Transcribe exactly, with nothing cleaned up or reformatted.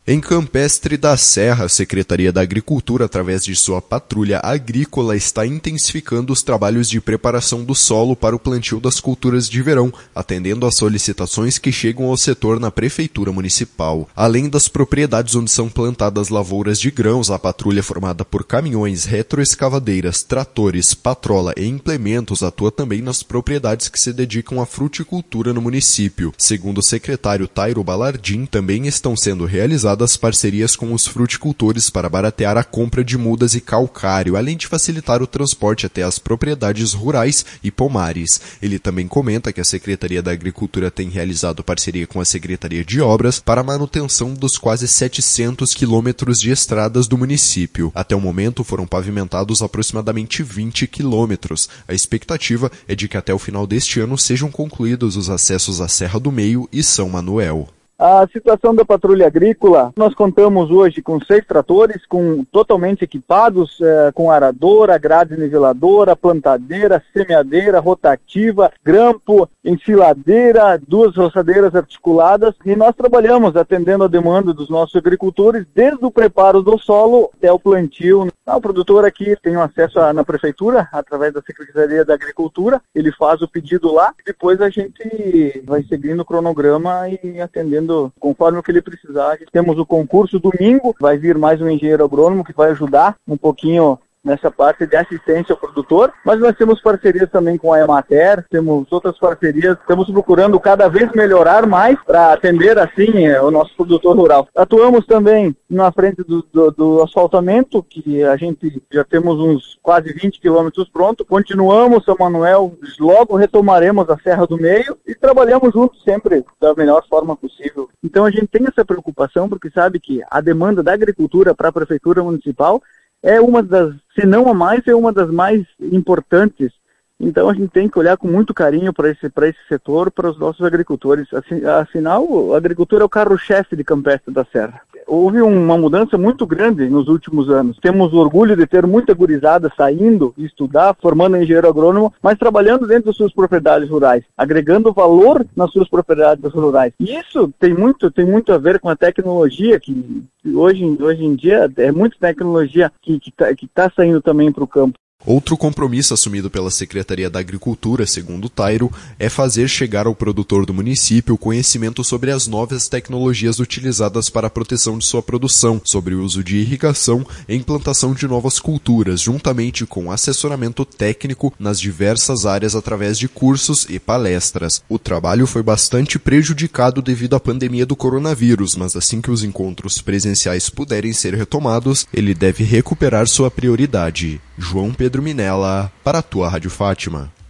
Em Campestre da Serra, a Secretaria da Agricultura, através de sua patrulha agrícola, está intensificando os trabalhos de preparação do solo para o plantio das culturas de verão, atendendo às solicitações que chegam ao setor na Prefeitura Municipal. Além das propriedades onde são plantadas lavouras de grãos, a patrulha formada por caminhões, retroescavadeiras, tratores, patrola e implementos atua também nas propriedades que se dedicam à fruticultura no município. Segundo o secretário Tairo Balardim, também estão sendo realizadas das parcerias com os fruticultores para baratear a compra de mudas e calcário, além de facilitar o transporte até as propriedades rurais e pomares. Ele também comenta que a Secretaria da Agricultura tem realizado parceria com a Secretaria de Obras para a manutenção dos quase setecentos quilômetros de estradas do município. Até o momento foram pavimentados aproximadamente vinte quilômetros. A expectativa é de que até o final deste ano sejam concluídos os acessos à Serra do Meio e São Manuel. A situação da patrulha agrícola, nós contamos hoje com seis tratores, com, totalmente equipados, eh, com aradora, grade niveladora, plantadeira, semeadeira, rotativa, grampo, ensiladeira, duas roçadeiras articuladas, e nós trabalhamos atendendo a demanda dos nossos agricultores, desde o preparo do solo até o plantio. O produtor aqui tem acesso a, na prefeitura, através da Secretaria da Agricultura, ele faz o pedido lá, e depois a gente vai seguindo o cronograma e atendendo conforme o que ele precisar. Temos o concurso domingo, vai vir mais um engenheiro agrônomo que vai ajudar um pouquinho nessa parte de assistência ao produtor, mas nós temos parcerias também com a Emater, temos outras parcerias, estamos procurando cada vez melhorar mais para atender assim o nosso produtor rural. Atuamos também na frente do, do, do asfaltamento, que a gente já temos uns quase vinte quilômetros pronto, continuamos São Manuel, logo retomaremos a Serra do Meio e trabalhamos juntos sempre da melhor forma possível. Então a gente tem essa preocupação porque sabe que a demanda da agricultura para a Prefeitura Municipal é uma das, se não a mais, é uma das mais importantes. Então a gente tem que olhar com muito carinho para esse, para esse setor, para os nossos agricultores. Afinal, a agricultura é o carro-chefe de Campestre da Serra. Houve uma mudança muito grande nos últimos anos. Temos orgulho de ter muita gurizada saindo estudar, formando engenheiro agrônomo, mas trabalhando dentro das suas propriedades rurais, agregando valor nas suas propriedades rurais. E isso tem muito, tem muito a ver com a tecnologia, que hoje, hoje em dia é muita tecnologia que está que tá saindo também para o campo. Outro compromisso assumido pela Secretaria da Agricultura, segundo o Tairo, é fazer chegar ao produtor do município conhecimento sobre as novas tecnologias utilizadas para a proteção de sua produção, sobre o uso de irrigação e implantação de novas culturas, juntamente com assessoramento técnico nas diversas áreas através de cursos e palestras. O trabalho foi bastante prejudicado devido à pandemia do coronavírus, mas assim que os encontros presenciais puderem ser retomados, ele deve recuperar sua prioridade. João Pedro Minella, para a tua Rádio Fátima.